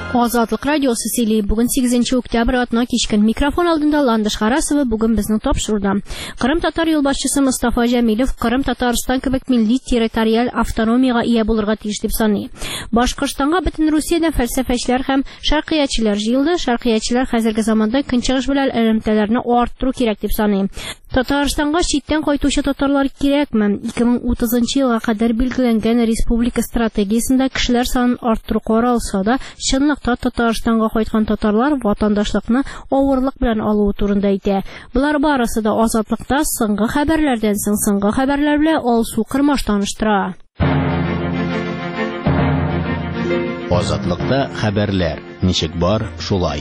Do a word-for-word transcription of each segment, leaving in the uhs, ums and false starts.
Азатлык радиосы сөйли. Бүген сигезенче октябрь атна кичкен. Микрофон алдында Ландыш Харасова. Бүген безнең тапшыруда. Кырым татар юлбашчысы Мустафа Җәмилев Кырым Татарстан кебек милли территориаль автономиягә ия булырга тиеш дип саный. Башкортстанга бөтен Русиядән фәлсәфәчеләр һәм шәркыятчылар җыелды. Шәркыятчылар хәзерге заманда көнчыгыш белән элемтәләрне арттыру кирәк дип саный. Татарстанга читтән кайтучы татарлар кирәкме? ике мең утызынчы елга кадәр билгеләнгән республика стратегиясендә кешеләр санын арттыру каралса да, чынлыкта Татарстанга кайткан татарлар ватандашлыкны авырлык белән алу турында әйтә. Булар барысы да Азатлыкта соңгы хәбәрләрдән соң соңгы хәбәрләр белән Алсу Кырмаш таныштыра. Азатлыкта хәбәрләр. Ничек бар, шулай.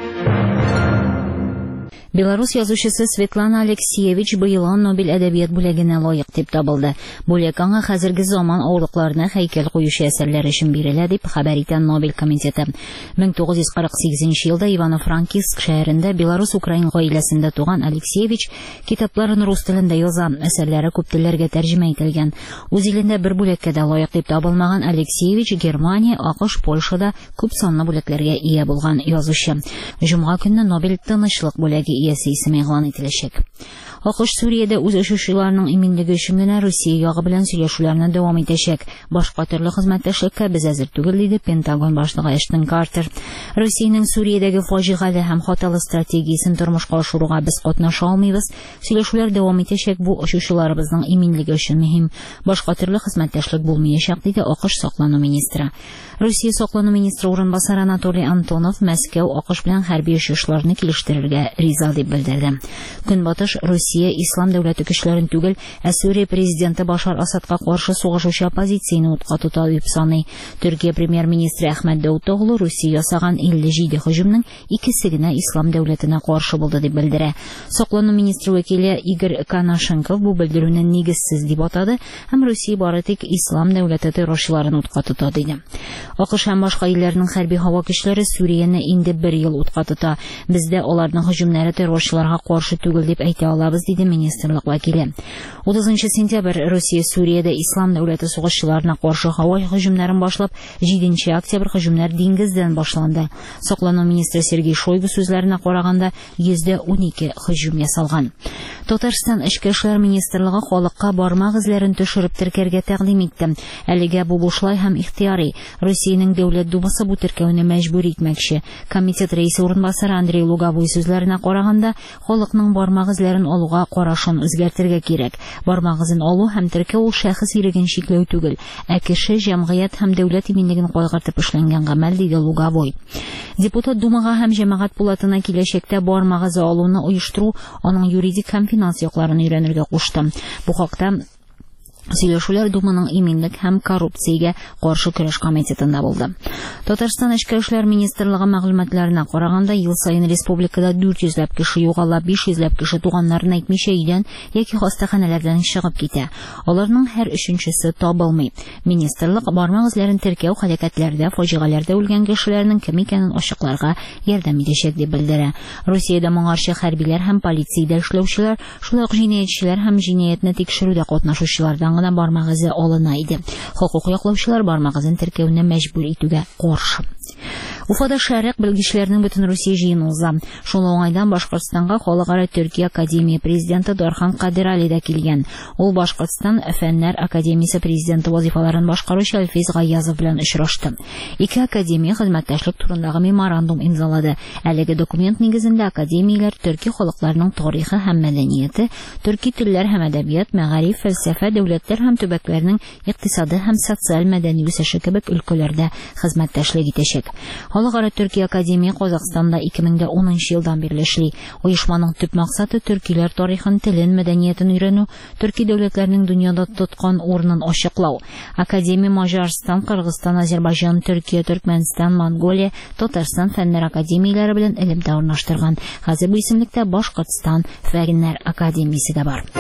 Белорус язучысы Светлана Алексеевич быел Нобель әдәбият бүләгенә лаек дип табылды. Бүләк аңа хәзерге заман авырлыкларына һәйкәл куючы әсәрләр өчен бирелә дип хәбәр итә Нобель комитеты. мең тугыз йөз кырык сигезенче елда Ивано-Франкивск шәһәрендә Белорус-Украин гаиләсендә туган Алексеевич китапларын рус телендә яза, әсәрләре күп телләргә тәрҗемә ителгән. Үз илендә бер бүләккә дә лаек дип табылмаган Алексеевич Германия, АКШ, Польшада күп санлы бүләкләргә ия булган язучы. Җомга көнне Нобель тынычлык бүләге иясе исеме игълан ителәчәк. АКШ Сүриядә үз очучыларының иминлеге өчен генә Русия ягы белән сөйләшүләрне дәвам итәчәк. Башка төрле хезмәттәшлеккә без әзер түгел, диде Пентагон башлыгы Эштон Картер. Русиянең Сүриядәге фаҗигале һәм хаталы стратегиясен тормышка ашыруга без катнаша алмыйбыз. Сөйләшүләр дәвам итәчәк, бу очучыларыбызның иминлеге өчен мөһим. Башка төрле хезмәттәшлек булмаячак, диде АКШ саклану министры. Русия саклану министры урынбасары Анатолий Антонов Мәскәү АКШ белән хәрби очышларны килештерергә риза дип белдерде. Көнбатыш Русия ислам дәүләте көчләрен түгел, ә Сүрия президенты Башар Асадка каршы сугышучы оппозицияне утка тота дип саный. Төркия премьер-министры Әхмәт Дәүтоглу Русия ясаган илле җиде һөҗүмнең икесе генә ислам дәүләтенә каршы булды дип белдерә. Саклану министры вәкиле Игорь Канашенков бу белдерүне нигезсез дип атады һәм Русия бары тик ислам дәүләте террорчыларын утка тота диде. АКШ һәм башка илләрнең хәрби һава көчләре Сүрияне инде бер ел утка тота. Бездә аларның һөҗүмнәре террорчыларга каршы түгел дип әйтә алабыз, диде министрлык вәкиле. утызынчы сентябрь Русия Сүриядә ислам дәүләте сугышчыларына каршы һава һөҗүмнәрен башлап, җиденче октябрь һөҗүмнәр диңгездән башланды. Саклану министры Сергей Шойгу сүзләренә караганда йөз унике һөҗүм ясалган. Татарстан эчке эшләр министрлыгы халыкка бармак эзләрен төшереп теркәргә тәкъдим итте. Әлегә бу бушлай һәм ихтияри. Русиянең дәүләт думасы бу теркәүне мәҗбүр итмәкче. Комитет рәисе урынбасары Андрей Луговой сүзләренә караганда, халыкның бармак эзләрен алуга карашын үзгәртергә кирәк. Бармак эзен алу һәм теркәү ул шәхес иреген чикләү түгел, ә кеше, җәмгыять һәм дәүләт иминлеген кайгыртып эшләнгән гамәл, диде Луговой. Депутат думага һәм җәмәгать пулатына киләчәктә бармак эзе алуны оештыру, аның юридик һәм финанс якларын өйрәнергә кушты. Бу хакта сөйләшүләр Думаның иминлек һәм коррупциягә каршы көрәш комитетында булды. Татарстан эчке эшләр министрлыгы мәгълүматларына караганда, ел саен республикада дүрт йөзләп кеше югала, биш йөзләп кеше туганнарын әйтмичә өйдән яки хастаханәләрдән чыгып китә. Аларның һәр өченчесе табылмый. Министрлык бармак эзләрен теркәү һәлакәтләрдә, фаҗигаләрдә үлгән кешеләрнең кем икәнен ачыкларга ярдәм итәчәк дип белдерә. Русиядә моңарчы хәрбиләр һәм полициядә эшләүчеләр, шулай ук җинаятьчеләр һәм җинаятьне тикшерүдә катнашучылардан гына бармак эзе алына иде. Хокук яклаучылар бармак эзен теркәүне мәҗбүр итүгә каршы. Уфада шәрык белгечләренең бөтен Русия җыены уза. Шул уңайдан Башкортстанга халыкара Төркия академия президенты Дархан Кадир Али да килгән. Ул Башкортстан фәннәр академиясе президенты вазифаларын башкаручы Әлфис Гаязов белән очрашты. Ике академия хезмәттәшлек турындагы меморандум имзалады. Әлеге документ нигезендә академияләр төрки халыкларының тарихы һәм мәдәнияте, төрки телләр һәм әдәбият, мәгариф, фәлсәфә, дәүләтләр һәм төбәкләрнең икътисады һәм социаль мәдәни үсеше кебек өлкәләрдә хезмәттәшлек итәчәк. Халыкара Төркия академия Казакстанда ике мең унынчы елдан бирле эшли. Оешманың төп максаты төркиләр тарихын, телен, мәдәниятен өйрәнү, төрки дәүләтләрнең дөньяда тоткан урынын ачыклау. Академия Маҗарстан, Кыргызстан, Азәрбайҗан, Төркия, Төркмәнстан, Монголия, Татарстан фәннәр академияләре белән элемтә урнаштырган. Хәзер бу исемлектә Башкортстан фәннәр академиясе дә бар.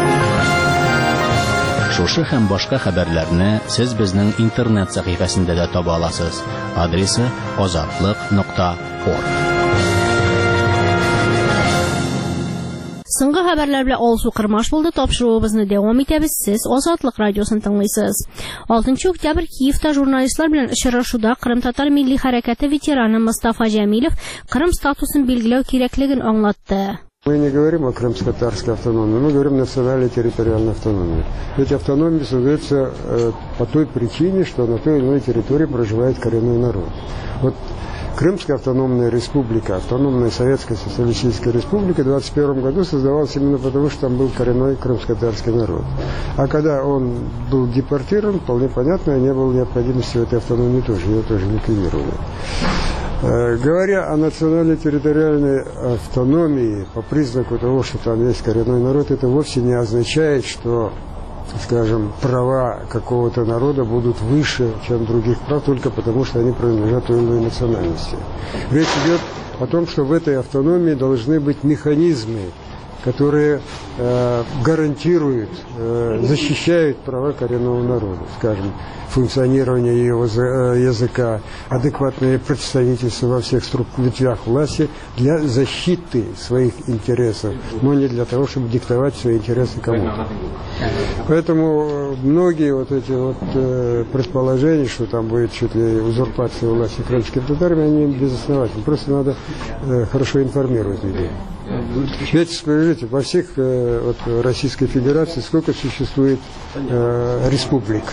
Шушы һәм башка хәбәрләрне сез безнең интернет сәхифәсендә дә таба аласыз. Адресы азатлык нокта орг. Соңгы хәбәрләр белән алсу кырмаш булды. Тапшыруыбызны дәвам итәбез. Сез Азатлык радиосын тыңлыйсыз. алтынчы октябрь Киевта журналистлар белән очрашуда Кырым-Татар милли хәрәкәте ветераны Мостафа Җәмилев Кырым статусын билгеләү кирәклеген аңлатты. Мы не говорим о крымско-татарской автономии, мы говорим о национальной территориальной автономии. Ведь автономия создается э, по той причине, что на той или иной территории проживает коренной народ. Вот Крымская автономная республика, автономная Советская социалистическая республика в двадцать первом году создавалась именно потому, что там был коренной крымско-татарский народ. А когда он был депортирован, вполне понятно, не было необходимости в этой автономии тоже, ее тоже ликвидировали. Говоря о национальной территориальной автономии по признаку того, что там есть коренной народ, это вовсе не означает, что, скажем, права какого-то народа будут выше, чем других прав, только потому, что они принадлежат той или иной национальности. Речь идет о том, что в этой автономии должны быть механизмы, которые э, гарантируют, э, защищают права коренного народа, скажем, функционирование его языка, адекватное представительство во всех ветвях власти для защиты своих интересов, но не для того, чтобы диктовать свои интересы кому-то. Поэтому многие вот эти вот э, предположения, что там будет чуть ли узурпация власти крымскими татарами, они безосновательны. Просто надо э, хорошо информировать людей. Ведь, скажите, во всех э, вот, Российской Федерации сколько существует э, республик?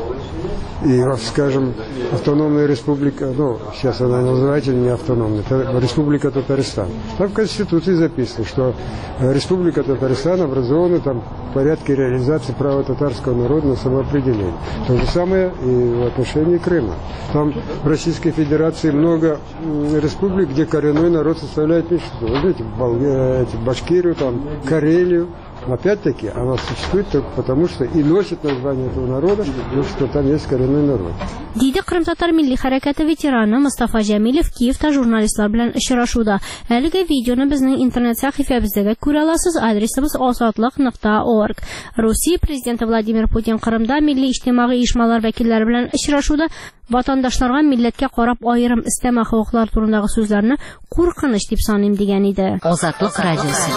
И, скажем, автономная республика, ну, сейчас она называется не автономная, это республика Татарстан. Там в Конституции записано, что республика Татарстан образована там в порядке реализации права татарского народа на самоопределение. То же самое и в отношении Крыма. Там в Российской Федерации много республик, где коренной народ составляет меньшинство. Вы видите, эти, Башкирию, там, Карелию. Опять-таки, она существует только потому, что и носит название этого народа, потому что там есть коренной народ. Диде Кырым-Татар милли хәрәкәте ветераны Мостафа Җәмилев Киевта журналистлар белән очрашуда. Әлеге видеоны безнең интернет сәхифәбездә күрә аласыз. Адресыбыз азатлык нокта орг. Русия президенты Владимир Путин Кырымда милли иҗтимагый оешмалар вәкилләре белән очрашуда ватандашларга милләткә карап аерым истәмә хокуклар турындагы сүзләрне куркыныч дип саныйм дигән иде. Азатлык радиосы.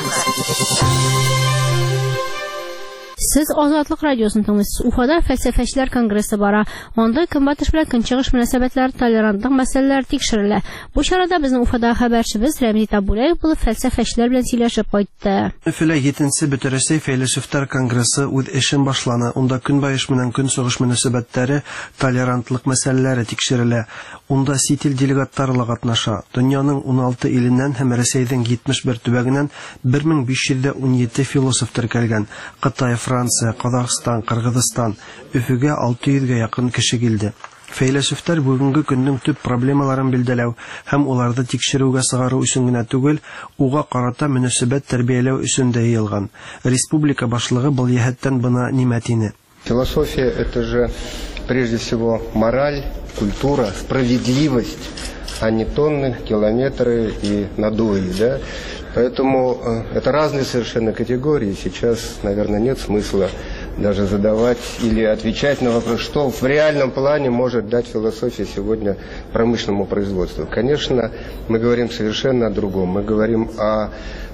Сез Азатлык радиосын тыңлыйсыз. Уфада фәлсәфәчеләр конгрессы бара. Анда көнбатыш белән көнчыгыш мөнәсәбәтләре, толерантлык мәсьәләләре тикшерелә. Бу чарада безнең Уфада хәбәрчебез Рәмзи Табулаев булып фәлсәфәчеләр белән сөйләшеп кайтты. Өфөлә җиденче Бөтенрәсәй фәйләсефтәр конгрессы үз эшен башланы. Унда көнбаеш белән көнчыгыш мөнәсәбәтләре, толерантлык мәсьәләләре тикшерелә. Унда сит ил делегатлары катнаша. Дөньяның уналты иленнән һәм Рәсәйнең җитмеш бер төбәгеннән бер мең биш йөз унҗиде философ теркәлгән. Кытай, Франция, Казакстан, Кыргызстан, Өфөгә алты йөзгә якын кеше килде. Фәйләсефтәр бүгенге көннең төп проблемаларын билдәләү һәм уларны тикшерүгә сыгару өчен генә түгел, уга карата мөнәсәбәт тәрбияләү өчен дә йыелган. Республика башлыгы был яһәттән бына нимәтине. Философия – это же прежде всего мораль, культура, справедливость, а не тонны, километры и надои, да? Поэтому э, это разные совершенно категории. Сейчас, наверное, нет смысла даже задавать или отвечать на вопрос, что в реальном плане может дать философия сегодня промышленному производству. Конечно, мы говорим совершенно о другом. Мы говорим о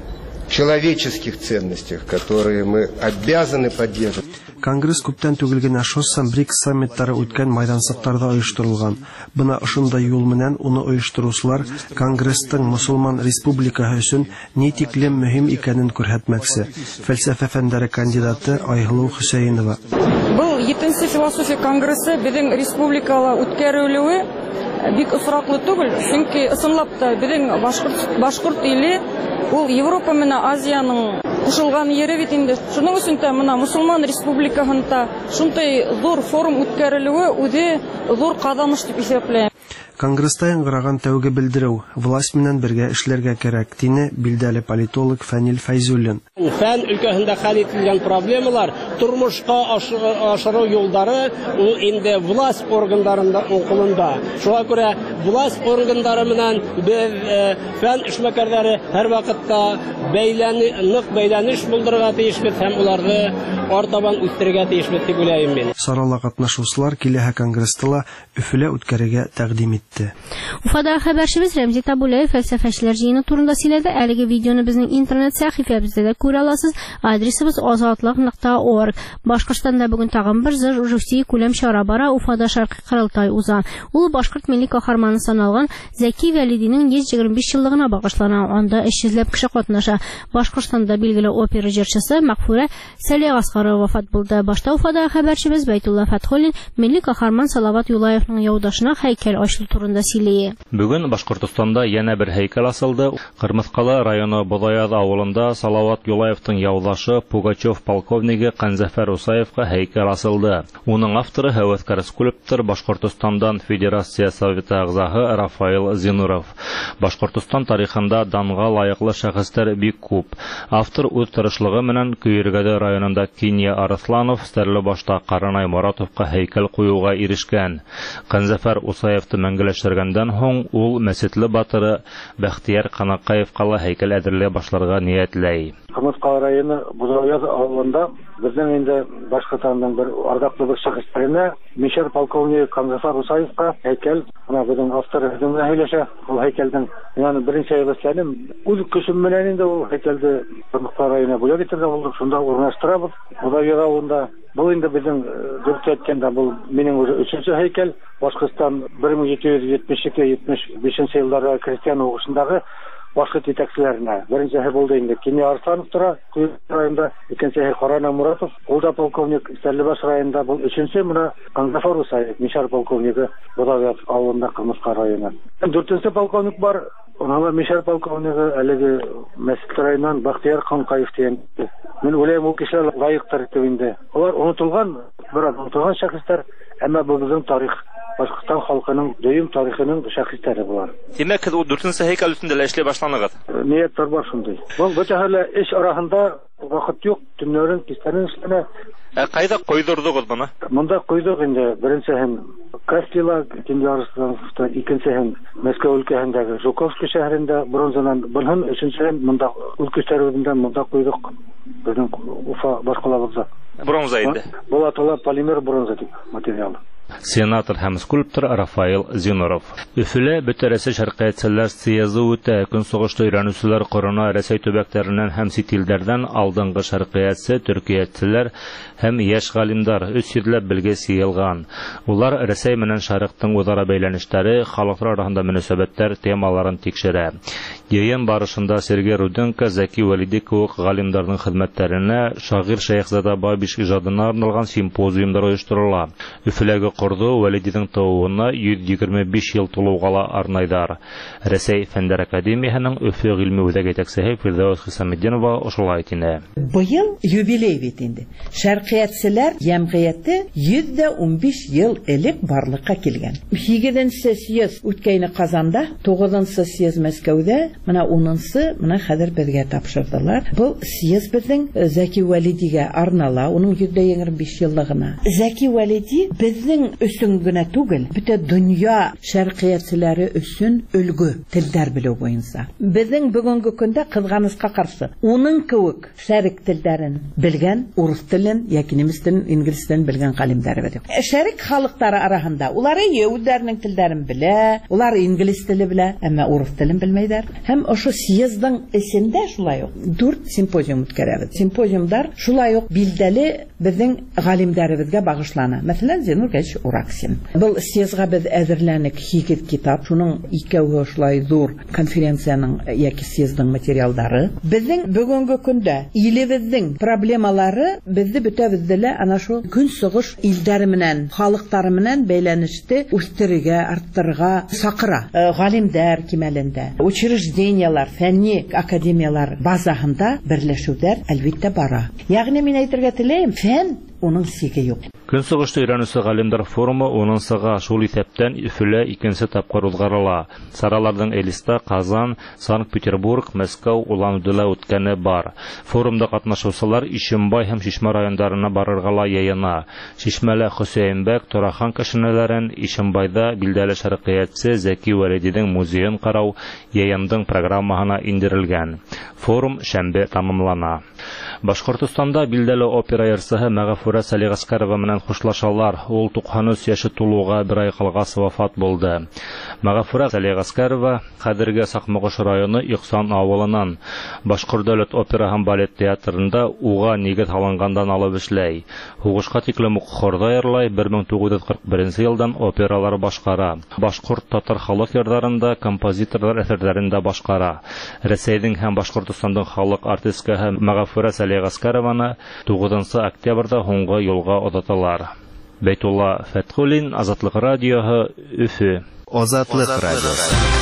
человеческих ценностях, которые мы обязаны поддерживать. Конгресс күптән түгел генә ШОС һәм БРИКС саммитлары үткән майдансыкларда оештырылган. Бына ошондай юл менән уны оештыручылар Конгресстың мусулман республикаһы өчен ни тиклем мөһим икәнен күрһәтмәкче. Фәлсәфә фәннәре кандидаты Айгылу Хөсәенова. Бу җиденче философия конгрессы безнең республикала үткәрелүе бик осраклы түгел, чөнки ысынлап та безнең башкорт башкорт иле ул Европа менән Азияның кушылган ере бит инде. Шуның өчен дә моны мусулман республикаһында шундай зур форум үткәрелүе үзе зур казаныш дип исәпләйм. Конгресста яңгыраган тәүге белдерү власть менән бергә эшләргә кирәк, дине билдәле политолог Фәнил Фәйзуллин. Фән өлкәсендә хәл ителгән проблемалар, тормышка ашыру юлдары ул инде власть органнарында кулында. Шуңа күрә власть органнары менән без фән эшмәкәрләре һәр вакытта бәйләне, нык бәйләнеш булдырырга тиешбез һәм уларны артабан үстерергә тиешбез дип уйлыйм мин. Сарала катнашучылар киләһә конгресста Өфөлә үткәрергә тәкъдим итте. итте. Уфада хәбәрчебез Рәмзи Табулаев фәлсәфәчеләр җыены турында сөйләде. Әлеге видеоны безнең интернет сәхифәбездә дә күрә аласыз. Адресыбыз азатлык нокта орг. Башкортстанда бүген тагын бер зур Русия күләм чара бара. Уфада шәрқи корылтай уза. Ул башкорт милли каһарманы саналган Зәки Вәлидинең йөз егерме биш еллыгына багышлана. Анда өч йөзләп кеше катнаша. Башкортстанда билгеле опера җырчысы Мәгъфүрә Сәлия Аскарова вафат булды. Башта Уфада хәбәрчебез Бәйтулла Фәтхуллин милли каһарман Салават Юлаевның яудашына һәйкәл ачылу турында сөйли. Бүген Башкортстанда яңа бер һәйкәл асылды. Кырмыскалы районы Бодаяз авылында Салават Юлаевның яудашы Пугачев полковниги Канзафар Усаевка һәйкәл асылды. Уның авторы һәвәскәр скульптор Башкортстандан Федерация Советы әгъзасы Рафаил Зинуров. Башкортстан тарихында данга лайыклы шәхестәр бик күп. Автор үз тырышлыгы менән Көйргәде районында Киния Арсланов, Стәрлебашта Каранай Моратовка һәйкәл куюга ирешкән. Канзафар Усаевты мәңгеләштергәндән һоң ул Мәсетле батыры Бәхтияр Канакаевка һәйкәл әзерләй башларга ниятләй. Кырмыскалы районы Бодаяз авылында безнең инде Башкортстанның бер ардаклы бер шәхесләренә Мишер полковниги Канзафар Усаевка һәйкәл, ана безнең авторы безнең һәйләшә. Ул һәйкәлдән яны беренче ябышларым үз көчем менән инде ул һәйкәлде Кырмыскалы районына бүләк итәргә булдык. Шунда урнаштырабыз. Бодаяз авылында бу инде безнең дөрт әйткәндә бу минем уже өченче һәйкәл. Башкортстан бер мең җиде йөз җитмеш ике - җитмеш бишенче елларда крестьян угышындагы башкорт җитәкчеләренә. Беренчеһе булды инде Киния Арсланов тора, Көйрәге районында, икенчеһе Каранай Моратов, ул да полковник Стәрлебаш районында, бу өченче менә Канзафар Усаев, Мишар полковниги Бодаяз авылында Кырмыска районы. Дүртенче полковник бар, аңа Мишар полковниги әлеге Мәсет районынан Бахтияр Канкаев дигән. Мен уйлыйм, ул кешеләр лаектыр дип инде. Алар онытылган, бер онытылган шәхесләр, әмма бу безнең тарих Башкортстан халкының дөйем тарихының шәхесләре булар. Димәк, ул дүртенче һәйкәл үстендә эшләй башлагыз. Нияттар бар шундый. Бу бөтәһеле эш арасында вакыт юк, төннәрен кистәнен эшләнә. Ә кайда койдырдыгыз моны? Монда койдык инде. Беренчеһен Кастила Киньярстан, икенчеһен Мәскәү өлкәсендәге Жуковский шәһәрендә бронзадан, булһын өченчеһен монда өлкәсәрендә монда койдык. Безнең Уфа башкалабызда. Бронза инде. Бу атала полимер бронза дип материал. Сенатор һәм скульптор Рафаил Зинуров. Өфөлә бөтәрәсе шәркәтчеләр съезы үтә. Көнсыгышта өйрәнүчеләр корына Рәсәй төбәкләреннән һәм сит илләрдән алдынгы шәркәтче, төркиячеләр һәм яшь галимдар өч йөзләп белгә сыелган. Улар Рәсәй менән Шәрыкның үзара бәйләнешләре, халыклар арасында мөнәсәбәтләр темаларын тикшерә. Йыйын барышында Сергей Руденко, Зәки Вәлиди кебек галимдарның хезмәтләренә, шагыйрь Шәйхзада Бабиш иҗатына арналган симпозиумдар оештырыла. Өфөләге Корды Вәлидидің тууына йөз егерме биш ел тулуга арнайдар. Рәсәй Фәннәр академиясының Өфө гыйльми үзәк җитәкчесе Фирдәүс Хисаметдинова ошолай әйтә. Быел юбилей бит инде. Шәркыятчылар җәмгыяте йөз дә ун биш ел элек барлыкка килгән. сигезенче съезд үткәне Казанда, тугызынчы съезд Мәскәүдә, менә унынчы менә хәзер безгә тапшырдылар. Бу съезд безнең Зәки Вәлидигә арнала, уның йөз дә егерме биш еллыгына. Зәки Вәлиди безнең өсөн генә түгел, бөтә дөнья шәркыятчылары өсөн өлгө телдәр белү буенча. Безнең бүгенге көндә кызганыска каршы, уның кебек шәрик телдәрен белгән, урыс телен, яки немец телен, инглиз телен белгән галимнәр бар. Шәрик халыклары арасында улар яһүдләрнең телдәрен белә, улар инглиз теле белә, әмма урыс телен белмәйдәр. Һәм ошо съездың эчендә шулай ук дүрт симпозиум үткәрәбез. Симпозиумдар шулай ук билдәле безнең галимнәребезгә багышлана. Мәсәлән, Зинургәч Ураксин. Был съездга без әзерләнек һигез китап, шуның икәүе шулай зур конференцияның яки съездның материалдары. Безнең бүгенге көндә илебезнең проблемалары безне бөтәбездә ана шу көнсыгыш илләре менән, халыклары менән бәйләнеште үстерергә, арттырырга сакыра. Галимдәр кимәлендә, учреждениялар, фәнни академиялар базаһында берләшүләр әлбәттә бара. Ягъни мин әйтергә теләйм, фән уның сиге юк. Көнсыгышта өйрәнүче галимдар форумы унынчыга шул исәптән Өфөлә икенче тапкыр узгарыла. Сараларның Элиста, Казан, Санкт-Петербург, Мәскәү, Улан-Удыда үткәне бар. Форумда катнашучылар Ишембай һәм Шишмә районнарына барырга ла яена. Шишмәлә Хөсәенбәк, Торахан кешеләрен, Ишембайда билдәле шәркыятчы Зәки Вәлидиның музеен карау яендың программаһына индерелгән. Форум шәмбе тамамлана. Башкортстанда билдәле опера йырчысы Мәгъфүрә Мәгафура Салигаскарова менән хушлашалар. Ул туксан өч яшы тулуга бер ай калгас вафат булды. Мәгафура Салигаскарова хәзерге Сакмагыш районы Ихсан авылыннан Башкорт дәүләт опера һәм балет театрында уга нигез алынгандан алып эшләй. Хугышка тиклем ук хорда йырлай, бер мең тугыз йөз кырык беренче елдан опералар башкара. Башкорт татар халык йырдарында, композиторлар әсәрләрендә башкара. Рәсәйнең һәм Башкортстандың халык артисткаһы Мәгафура Салигаскарованы тугызынчы октябрьдә һуңгы юлга озаталар. Бәйтулла Фәтхуллин, Азатлык радиоһы, Өфе. Азатлык радиосы.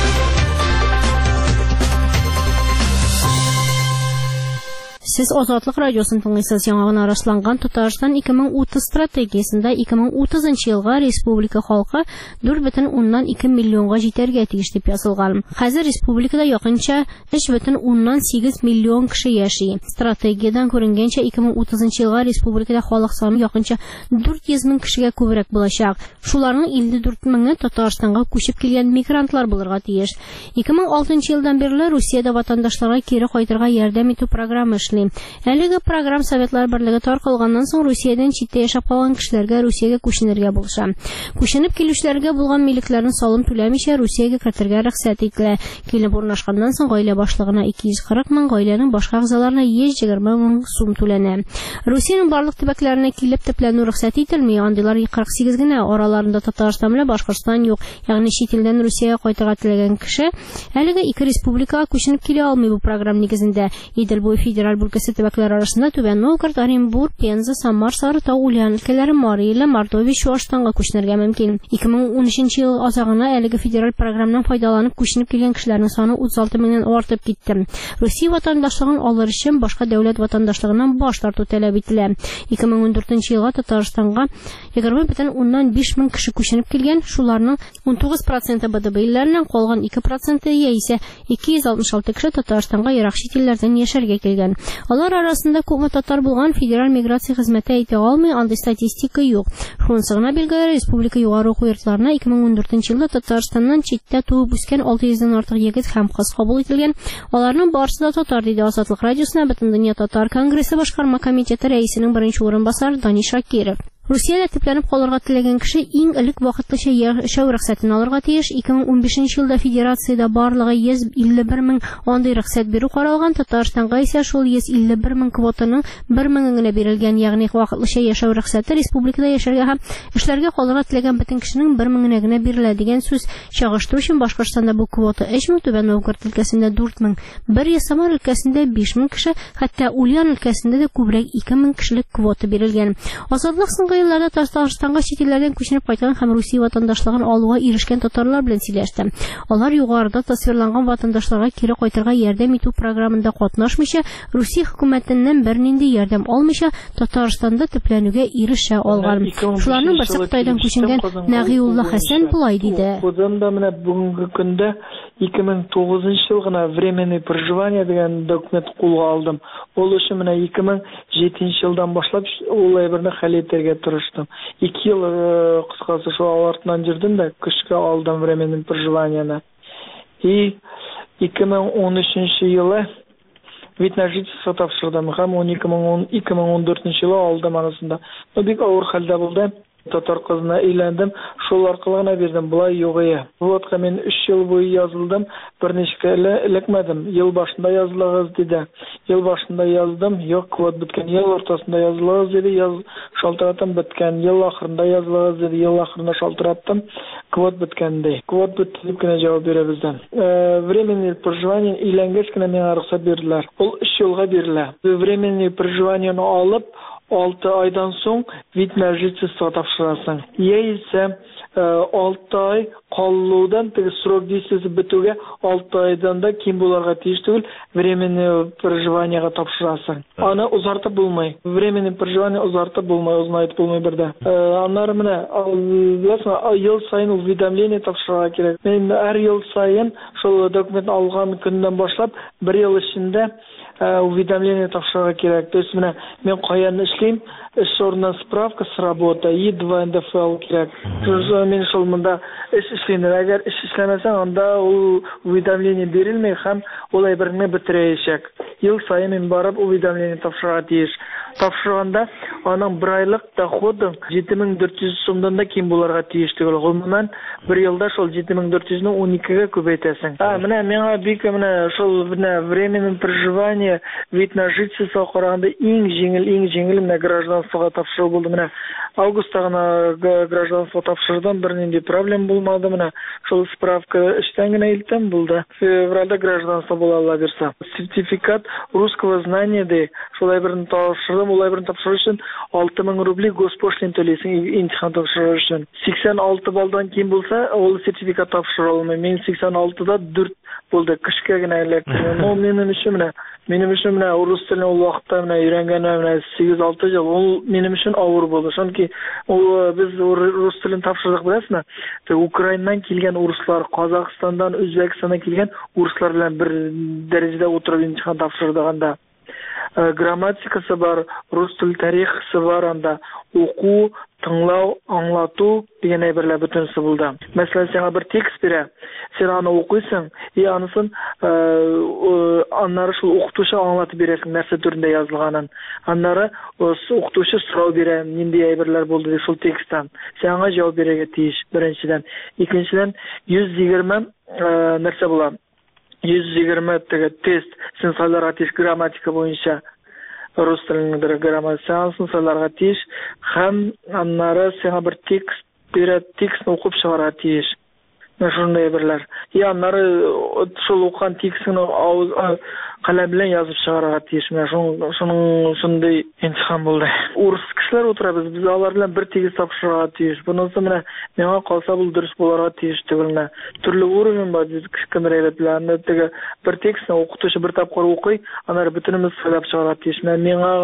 Сез Азатлык радиосын тыңлыйсыз. Яңагына расланган Татарстан ике мең утыз стратегиясендә ике мең утызынчы елга республика халкы дүрт бөтен уннан ике миллионга җитәргә тиеш дип язылган. Хәзер республикада якынча өч бөтен уннан сигез миллион кеше яши. Стратегиядән күренгәнчә ике мең утызынчы елга республикада халык саны якынча дүрт йөз мең кешегә күбрәк булачак. Шуларның илле дүрт меңе Татарстанга күчеп килгән мигрантлар булырга тиеш. ике мең алтынчы елдан бирле Русиядә ватандашларга кире кайтырга ярдәм итү программасы эшли. Әлеге программ Советлар Берлеге таркалганнан соң Русиядән читтә яшәп калган кешеләргә Русиягә күченергә булыша. Күченеп килүчеләргә булган милекләрен салым түләмичә Русиягә кертергә рөхсәт ителә. Килеп урнашканнан соң гаилә башлыгына ике йөз кырык мең, гаиләнең башка әгъзаларына йөз егерме мең сум түләнә. Русиянең барлык төбәкләренә килеп төпләнү рөхсәт ителми, андыйлар кырык сигез генә, араларында Татарстан белән Башкортстан юк. Ягъни чит илдән Русиягә кайтырга теләгән кеше әлеге ике республикага күченеп килә алмый бу программ нигезендә. Идел буе федераль бүлкәсе төбәкләре арасында Түбән Новгород, Оренбург, Пенза, Самар, Сарытау, Ульян өлкәләре, Мари ил, Мордовия, Чуашстанга күченергә мөмкин. ике мең унөченче ел азагына әлеге федераль программадан файдаланып күченеп килгән кешеләрнең саны утыз алты меңнән артып китте. Русия ватандашлыгын алыр өчен башка дәүләт ватандашлыгыннан баш тарту таләп ителә. ике мең ундүртенче елга Татарстанга егерме бөтен уннан биш мең кеше күченеп килгән, шуларның ун тугыз проценты БДБ илләреннән, калган ике проценты яисә ике йөз алтмыш алты кеше Татарстанга ерак чит илләрдән яшәргә килгән. Алар арасында күпме татар булган федераль миграция хезмәте әйтә алмый, андый статистика юк. Шунысы гына билгеле, республика югары уку йортларына ике мең ундүртенче елда Татарстаннан читтә туып үскән алты йөздән артык егет һәм кыз кабул ителгән. Аларның барысы да татар, диде Азатлык радиосына Бөтендөнья татар конгрессы башкарма комитеты рәисенең беренче урынбасары Дани Шакиров. Русиядә төпләнеп калырга теләгән кеше иң элек вакытлыча яшәү рөхсәтен алырга тиеш. ике мең унбишенче елда федерациядә барлыгы йөз илле бер мең андый рөхсәт бирү каралган. Татарстанга исә шул йөз илле бер мең квотаның бер меңе генә бирелгән, ягъни вакытлыча яшәү рөхсәте республикада яшәргә һәм эшләргә калырга теләгән бөтен кешенең бер меңенә генә бирелә дигән сүз. Чагыштыру өчен Башкортстанда бу квота өч мең, Түбән Новгород өлкәсендә дүрт мең, бер Самар өлкәсендә биш мең кеше, хәтта Ульян өлкәсендә дә күбрәк ике мең кешелек квота бирелгән. Азатлык соңгы елларда Татарстанга чит илләрдән күченеп кайткан һәм Русия ватандашлыгын алуга ирешкән татарлар белән сөйләште. Алар югарыда тасвирланган ватандашларга кире кайтырга ярдәм итү программында катнашмыйча, Русия хөкүмәтеннән бернинди ярдәм алмыйча Татарстанда төпләнүгә ирешә алган. Шуларның берсе Кытайдан күченгән Нәгыйулла Хәсән булай диде. Үземдә менә бүгенге көндә ике мең тугызынчы ел гына временный проживание дигән документ кулга алдым. Ул өчен менә ике мең җиденче елдан башлап ул әйберне хәл итәргә тырыштым. ике ел кыскасы шул артыннан жүрдем дә көчкә алдым временный проживаниене. И ике мең ун өченче елы вид на жительство тапшырдым һәм ике мең ун дүртенче елы алдым анысында. Бу бик авыр хәлдә булды. Татар кызына өйләндем, шул аркылы гына бирдем, булай югыя. Булатка мен өч ел буе язылдым, берничә элекмәдем. Ел башында язылыгыз диде. Ел башында яздым, юк, квот биткән. Ел ортасында язылыгыз диде, яз шалтыратым биткән. Ел ахырында язылыгыз диде, ел ахырында шалтыраттым, квот биткән ди. Квот битте дип кенә җавап бирә бездән. Временный проживание өйләнгәч кенә миңа рөхсәт бирделәр. Ул өч елга бирелә. Временный проживаниене алып алты айдан соң вид на жительство тапшырасың. Яисә алты ай калудан теге срок действиясе бетүгә алты айдан да ким буларга тиеш түгел, временный проживаниега тапшырасың. Аны узартып булмый. Временный проживание узартып булмый, узмайтып булмый бердә. Аннары менә ел сайын уведомление тапшырырга кирәк. Мен һәр ел сайын шул документ алган көннән башлап бер ел эчендә уведомление тапшырырга кирәк. То есть менә мен каян эшлим, эш орнынан справка с работы, и два эн дэ эф ал кирәк. Мен шул монда эш эшлим. Әгәр эш эшләмәсәң, анда ул уведомление бирелмәй һәм ул әйберне бетерәчәк. Ел сайын мен барып уведомление тапшырырга тиеш. тапшырганда аның бер айлык доходы жети мең дүрт йөз сумдан да ким буларга тиеш түгел. Гомумән бер елда шул жети мең дүрт йөзне он икегә күбәйтәсең. А, менә миңа бик менә шул менә временное проживание, вид на жительство караганда иң җиңел, иң җиңел менә гражданствога тапшыру булды. Менә августта гына гражданство тапшырдан бер нинди проблем булмады. Менә шул справка эштән генә илтәм булды. Февральдә гражданство була ала бирсә. Сертификат русского знания де шулай берне тапшырдым, улай берне тапшыру өчен алты мең рубль госпошлин төлисең имтихан тапшыру өчен. сиксән алты балдан ким булса, ул сертификат тапшыра алмый. Мен сиксән алтыда дүрт булды. Кышка гына электр. Но минем өчен менә, минем өчен менә рус телен ул вакытта менә өйрәнгәнем менә сигез алты ел. Ул минем өчен авыр булды. Чөнки ул без рус телен тапшырдык беләсезме? Украинадан килгән урыслар, Казакстандан, Үзбәкстандан килгән урыслар белән бер дәрәҗәдә утырып имтихан тапшырдыганда. Грамматикасы бар, рус тел тарихысы бар, анда уку, тыңлау, аңлату дигән әйберләр бөтенсе булды. Мәсәлән, сиңа бер текст бирә, син аны укыйсың, и анысын аннары шул укытучы аңлатып бирәсең, нәрсә түрендә язылганын. Аннары укытучы сорау бирә, нинди әйберләр булды дип шул тексттан. Син аңа җавап бирергә тиеш, беренчедән. Икенчедән, йөз егерме нәрсә була? йөз егерме теге тест, син сайларга тиеш грамматика буенча. Рус теленең бер грамматикасын сайларга тиеш, һәм аннары сиңа бер текст бирә, текстны укып чыгарга тиеш. Менә шундый әйберләр. И аннары шул укыган текстны авыз каләм белән язып чыгарга тиеш. Менә шуның шундый имтихан булды. Урыс кешеләр утырабыз, без алар белән бер тигез тапшырырга тиеш. Бунысы менә миңа калса бу дөрес буларга тиеш түгел. Төрле уровень бар, кичкенә әйберләрне теге бер текстны укытучы бер тапкыр укый, аннары бөтенебез сөйләп чыгарга тиеш. Менә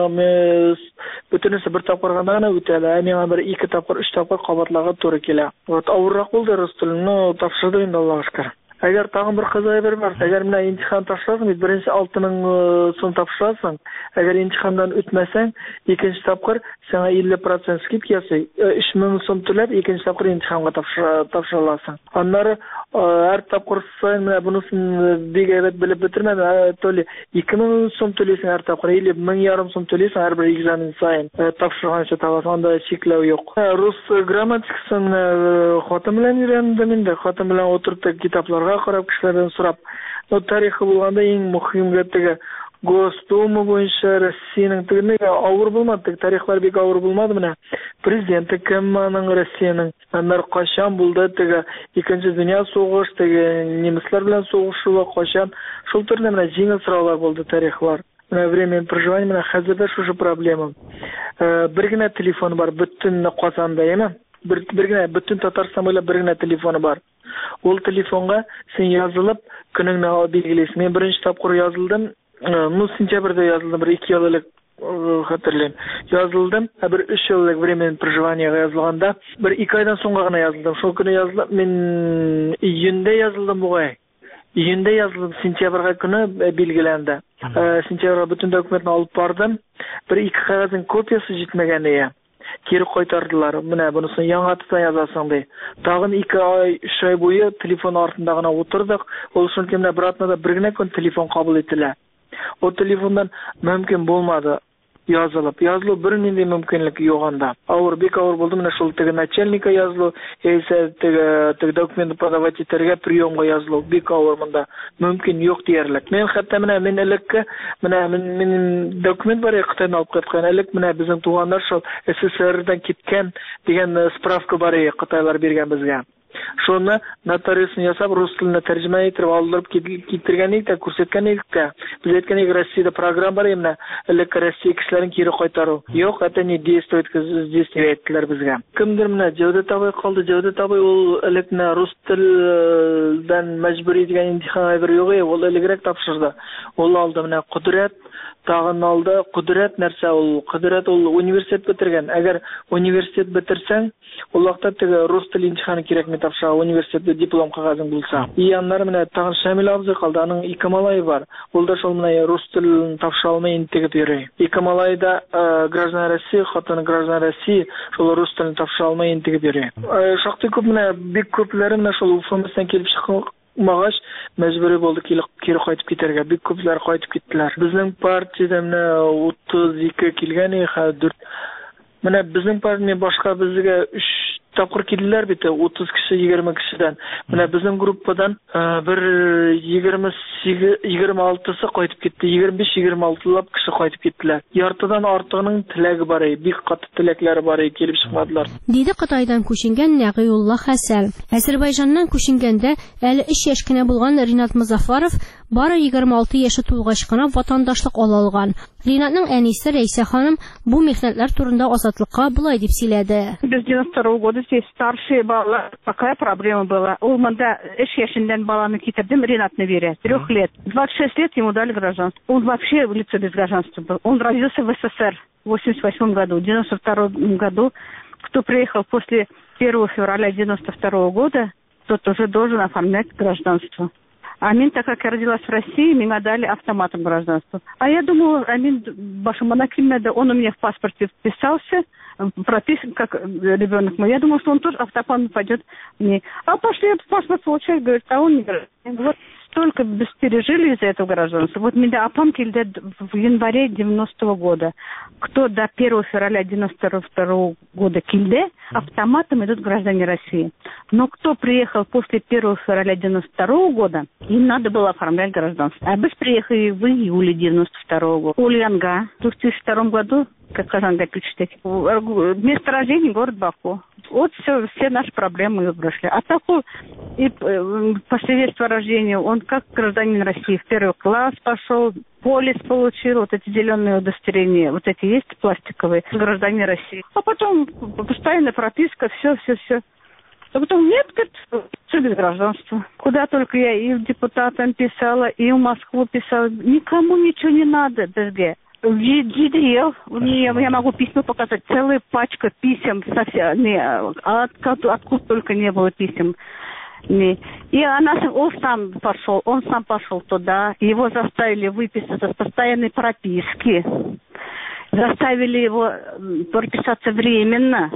миңа бөтенесе бер тапкыр гына үтәлә, миңа бер ике тапкыр, өч тапкыр кабатларга туры килә. Вот авыррак булды рус телене тапшырды инде Аллага шөкер. Әгәр тагын бер кызык әйбер бар, әгәр менә имтихан тапшырасың, бит беренче алты мең сум тапшырасың, әгәр имтихандан үтмәсәң, икенче тапкыр сиңа илле процент скидка ясый, өч мең сум түләп, икенче тапкыр имтиханга тапшыра аласың. Аннары һәр тапкыр сайын менә бунысын бик әйбәт белеп бетермәдем, толи ике мең сум түлисең һәр тапкыр, илле мең ярым сум түлисең һәр бер экзамен сайын. Тапшырганчы табасың, анда чикләү юк. Рус грамматикасын хатын белән өйрәндем инде, хатын белән утырып китапларга карап, кешеләрдән сорап. Но тарихы булганда иң мөһим теге Госдума буенча Россиянең тегенеге авыр булмады, тарихлар бик авыр булмады менә. Президенты кем аның Россиянең? Аннар качан булды теге икенче дөнья сугыш, теге немецлар белән сугышу качан? Шул төрле менә җиңел сораулар булды тарихлар. Менә время проживания менә хәзердә шушы проблема. Бер генә телефон бар, бөтен Казанда, яме? Бер бер генә бөтен Татарстан буйлап бер генә телефоны бар. Ул телефонга син язылып, көнеңне билгелейсең. Мен беренче тапкыр язылдым. Ну, сентябрьдә язылдым, бер ике ел элек хәтерләйм. Язылдым, ә бер өч ел элек временное проживаниега язылганда, бер ике айдан соңга гына язылдым. Шул көне язылып, мен июньдә язылдым бугай. Июньдә язылдым, сентябрьгә көне билгеләнде. Сентябрьгә бөтен документны алып бардым. Бер ике кагазның копиясы җитмәгән иде. Кире кайтардылар. Менә бунысын яңатыдан язасың ди. Тагын ике ай, өч ай буе телефон артында гына утырдык. Ул шул кемне братнада бер генә көн телефон кабул ителә. O telefondan mümkün bulmadı yazılıp. Yazılı bir nindi mümkünlük yok anda. Ağır bek ağır buldu. Менә шул теге начальника yazılı. Есе теге теге документы подавать итәргә приемга yazılı. Бек ağır монда. Мөмкин юк диярлек. Мен хәтта менә мен элекке менә мен документ бар Кытайдан алып кайткан. Элек менә безнең туганнар шул СССРдан киткән дигән справка бар иде. Кытайлар биргән безгә. Шуны нотариусын ясап, рус теленә тәрҗемә итеп алдырып китергән идек, күрсәткән идек. Без әйткән идек, Россиядә программа бар именно, элек Россия кешеләрен кире кайтару. Юк, это не действует, действует иттеләр безгә. Кемдер менә Җәүдәт абый калды. Җәүдәт абый ул элек менә рус телдән мәҗбүри дигән имтихан бер юк, ул элегрәк тапшырды. Ул алды менә Кудрәт, тагын алды. Кудрәт нәрсә ул? Кудрәт ул университет бетергән. Әгәр университет бетерсәң, ул вакытта теге рус тел имтиханы кирәкми тапшыра, университетта диплом кагазың булса. И аннары менә тагын Шамил абзый калды, аның ике малае бар. Ул да шул менә рус телен тапшыра алмый интегеп йөри. Ике малае да граждан России, хатыны граждан России, шул рус телен тапшыра алмый интегеп йөри. Шактый күп менә бик күпләре менә шул Уфамыстан килеп Чыкмагач, мәҗбүри булды кире кайтып китәргә. Бик күпләр кайтып киттеләр. Безнең партиядә менә утыз ике килгән иде. Менә безнең партия башка безгә үч тапкыр килделәр бит, утыз кеше, егерме кешедән. Менә безнең группадан бер егерме сигез егерме алтысы кайтып китте, егерме биш егерме алтылап кеше кайтып киттеләр. Яртыдан артыгының теләге бар иде, бик каты теләкләре бар иде, килеп чыкмадылар. Диде Кытайдан күченгән Нәгыйулла Хәсән. Әзербайҗаннан күченгәндә әле өч яшь кенә булган Ринат Музафаров бары егерме алты яше тулгач кына ватандашлык ала алган. Ринатның әнисе Рәйсә ханым бу михнәтләр турында Азатлыкка булай дип сөйләде. Без девяносто второго года здесь старшие балалар. Какая проблема была? У мында эш яшендән баланы китердем, Ринатны бирә, трех лет. двадцать шесть лет ему дали гражданство. Он вообще в лице без гражданства был. Он родился в СССР в восемьдесят восьмом году. В девяносто втором году, кто приехал после первого февраля девяносто второго года, тот уже должен оформлять гражданство. Амин, так как я родилась в России, меня дали автоматом гражданство. А я думала, Амин, башымана килмәде, он у меня в паспорте вписался, прописан как ребенок мой. Я думала, что он тоже автоматом пойдет мне. А пошли паспорт получать, говорит, а он не гражданин. Вот столько пережили из-за этого гражданства. Вот меня апам килде в январе девяностого года. Кто до первого февраля девяносто второго года килде, автоматом идут граждане России. Но кто приехал после первого февраля девяносто второго года, им надо было оформлять гражданство. А мы приехали в июле девяносто второго года. Ульянга в две тысячи втором году, как Казанга пишет, место рождения город Баку. Вот все, все наши проблемы прошли. А такой и по свидетельству о рождении он как гражданин России в первый класс пошел, полис получил, вот эти зеленые удостоверения, вот эти есть пластиковые, гражданин России. А потом постоянная прописка, все, все, все. А потом нет, говорит, все без гражданства. Куда только я и депутатам писала, и в Москву писала, никому ничего не надо, ДСГ. Видел, я могу письма показать, целая пачка писем, совсем, не, откуда, откуда только не было писем. Не. И она, он сам пошел, он сам пошел туда, его заставили выписаться с постоянной прописки, заставили его прописаться временно.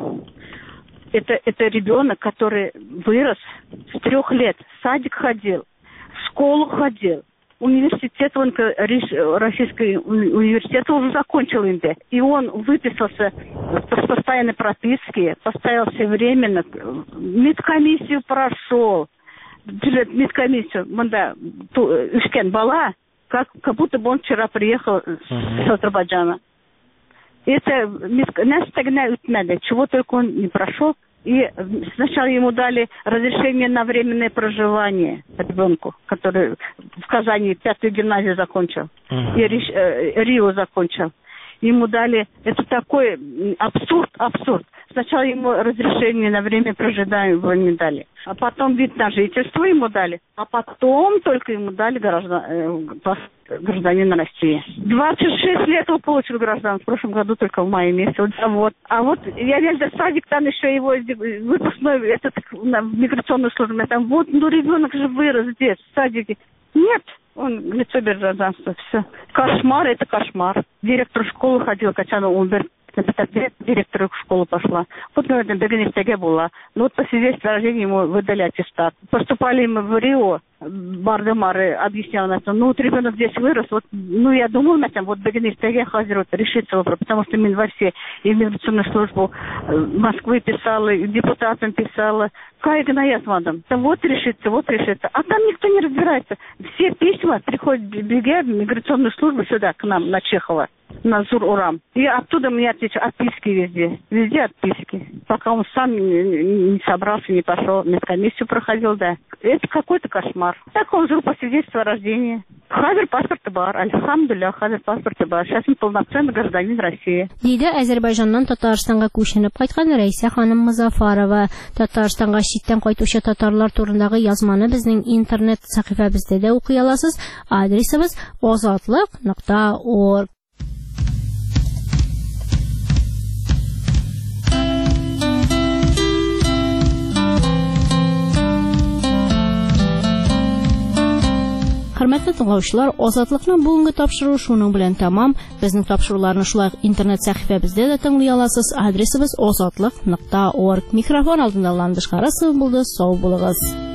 Это, это ребенок, который вырос с трех лет, в садик ходил, в школу ходил. Университет, он российский университет уже закончил инде. И он выписался с постоянной прописки, поставился временно, медкомиссию прошел. Медкомиссию, мында, Ишкен Бала, как, как будто бы он вчера приехал uh-huh. с Азербайджана. Это нас тогда утмяли, чего только он не прошел. И сначала ему дали разрешение на временное проживание ребенку, который в Казани пятую гимназию закончил, uh-huh. и Рио закончил. Ему дали, это такой абсурд, абсурд. Сначала ему разрешение на время проживания его не дали, а потом вид на жительство ему дали, а потом только ему дали граждан, гражданина России. двадцать шесть лет он получил гражданство, в прошлом году только в мае месяце. А вот, а вот я видел садик, там еще его выпускной, этот, в миграционную службу, там вот, ну ребенок же вырос здесь, в садике. Нет. Он лицо без гражданства, все. Кошмар, это кошмар. Директор школы ходил, качана умер. Директор в школу пошла. Вот, наверное, Бегенистеге была. Ну, вот по свидетельству о рождении ему выдали аттестат. Поступали мы в Рио, Бардемары объяснял нам, ну, вот ребенок здесь вырос, вот, ну, я думал, на вот Бегенистеге хазер вот, решится вопрос, потому что Минварсе и миграционную службу Москвы писала, и депутатам писала, как гнаят мадам, да вот решится, вот решится. А там никто не разбирается. Все письма приходят в миграционную службу сюда, к нам, на Чехова, на Зур-Урам. И оттуда мне отвечают, отписки везде. Везде отписки. Пока он сам не, не собрался, не пошел, медкомиссию проходил, да. Это какой-то кошмар. Так он жил по свидетельству о рождении. Хазер паспорты бар, альхамдулилля, хазер паспорты бар. Сейчас он полноценный гражданин России. Диде Азербайҗаннан Татарстанга күченеп кайткан Рәйсә ханым Музафарова. Татарстанга читтән кайтучы татарлар турындагы язманы безнең интернет сәхифәбездә дә укый аласыз. Адресыбыз азатлык нокта орг. Хөрмәтле тыңлаучылар, Азатлыкның бүгенге тапшыруы шуның белән тәмам. Безнең тапшыруларны шулай интернет сәхифәбездә дә тыңлый аласыз. Адресыбыз азатлык нокта орг. Микрофон алдында Ландыш Карасов булды. Сау булыгыз.